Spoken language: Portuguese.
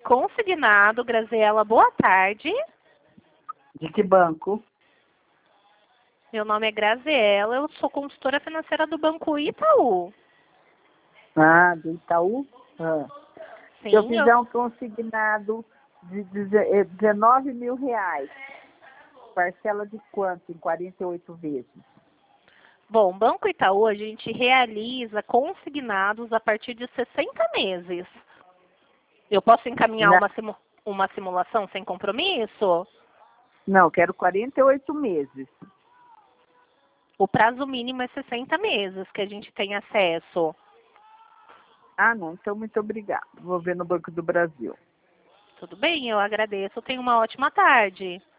Consignado, Graziela, boa tarde. De que banco? Meu nome é Graziela, eu sou consultora financeira do Banco Itaú. Ah, do Itaú? Ah. Sim, Se eu fizer um consignado de 19 mil reais, parcela de quanto? Em 48 vezes? Bom, Banco Itaú, a gente realiza consignados a partir de 60 meses. Eu posso encaminhar uma simulação sem compromisso? Não, quero 48 meses. O prazo mínimo é 60 meses que a gente tem acesso. Ah, não, então muito obrigado. Vou ver no Banco do Brasil. Tudo bem, eu agradeço. Tenha uma ótima tarde.